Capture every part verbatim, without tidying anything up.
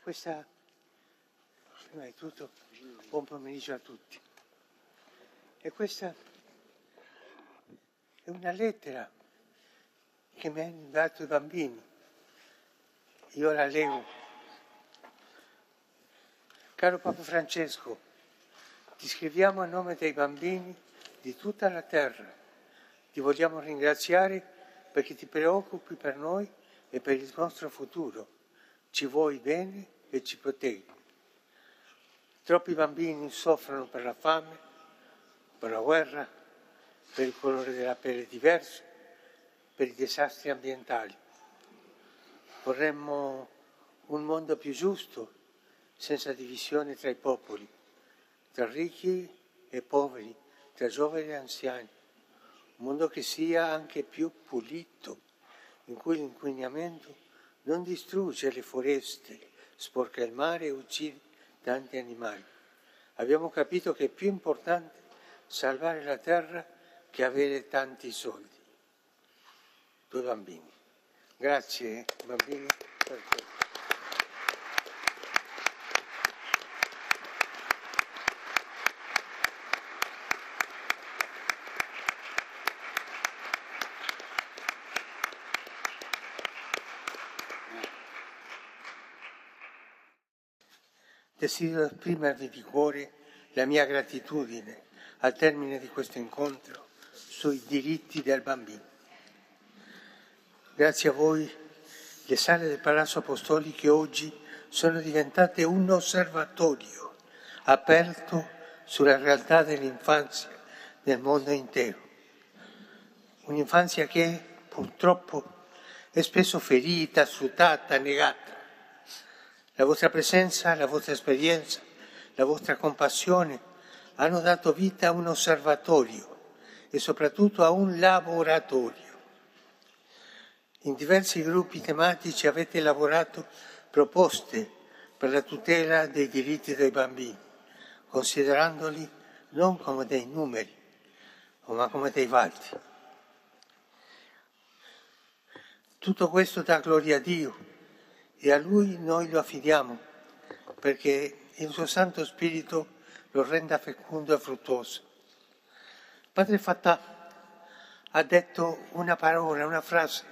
Questa, prima di tutto, buon pomeriggio a tutti. E questa è una lettera che mi hanno dato i bambini. Io la leggo. Caro Papa Francesco, ti scriviamo a nome dei bambini di tutta la terra. Ti vogliamo ringraziare perché ti preoccupi per noi e per il nostro futuro. Ci vuoi bene e ci proteggi. Troppi bambini soffrono per la fame, per la guerra, per il colore della pelle diverso, per i disastri ambientali. Vorremmo un mondo più giusto, senza divisione tra i popoli, tra ricchi e poveri, tra giovani e anziani. Un mondo che sia anche più pulito, in cui l'inquinamento non distrugge le foreste, sporca il mare e uccide tanti animali. Abbiamo capito che è più importante salvare la terra che avere tanti soldi. Due bambini. Grazie bambini per questo. Desidero esprimervi di cuore la mia gratitudine al termine di questo incontro sui diritti del bambino. Grazie a voi le sale del Palazzo Apostolico oggi sono diventate un osservatorio aperto sulla realtà dell'infanzia nel mondo intero. Un'infanzia che purtroppo è spesso ferita, sfruttata, negata. La vostra presenza, la vostra esperienza, la vostra compassione hanno dato vita a un osservatorio e soprattutto a un laboratorio. In diversi gruppi tematici avete elaborato proposte per la tutela dei diritti dei bambini, considerandoli non come dei numeri, ma come dei valdi. Tutto questo dà gloria a Dio. E a Lui noi lo affidiamo, perché il suo Santo Spirito lo renda fecondo e fruttuoso. Padre Fatah ha detto una parola, una frase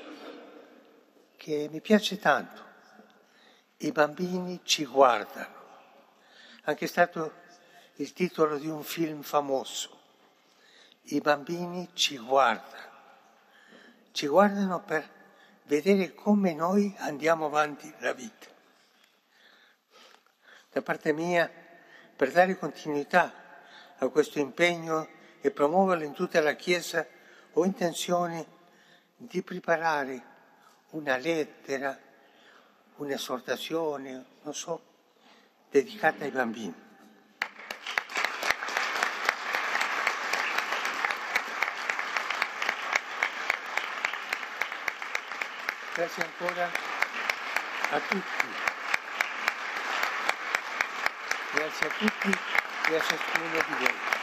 che mi piace tanto. I bambini ci guardano. Anche è stato il titolo di un film famoso. I bambini ci guardano. Ci guardano per vedere come noi andiamo avanti nella vita. Da parte mia, per dare continuità a questo impegno e promuoverlo in tutta la Chiesa, ho intenzione di preparare una lettera, un'esortazione, non so, dedicata ai bambini. Grazie ancora a tutti. Grazie a tutti e a ciascuno di voi.